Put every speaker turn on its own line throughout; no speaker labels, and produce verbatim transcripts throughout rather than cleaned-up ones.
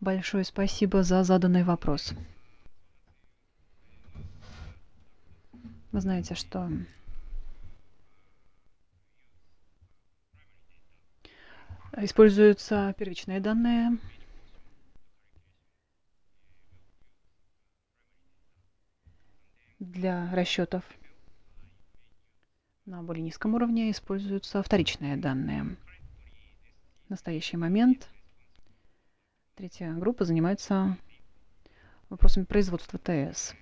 Большое спасибо за заданный вопрос. Вы знаете, что используются первичные данные для расчетов. На более низком уровне используются вторичные данные. В настоящий момент третья группа занимается вопросами производства ТС.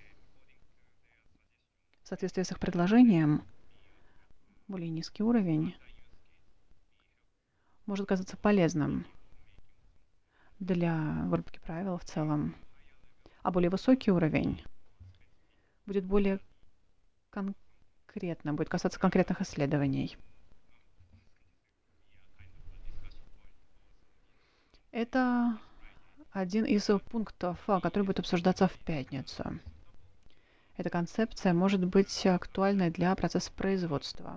В соответствии с их предложением, более низкий уровень может казаться полезным для выработки правил в целом, а более высокий уровень будет более конкретно, будет касаться конкретных исследований. Это один из пунктов, который будет обсуждаться в пятницу. Эта концепция может быть актуальной для процесса производства.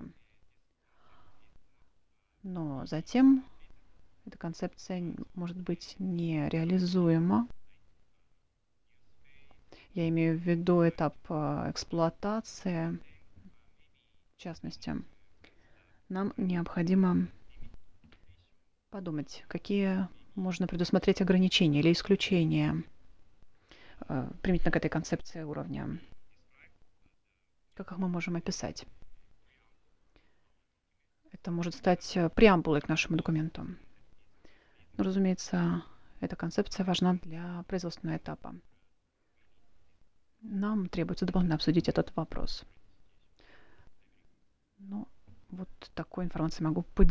Но затем эта концепция может быть нереализуема. Я имею в виду этап эксплуатации. В частности, нам необходимо подумать, какие можно предусмотреть ограничения или исключения применительно к этой концепции уровня. Как их мы можем описать? Это может стать преамбулой к нашему документу. Но, разумеется, эта концепция важна для производственного этапа. Нам требуется дополнительно обсудить этот вопрос. Ну, вот такой информацией могу поделиться.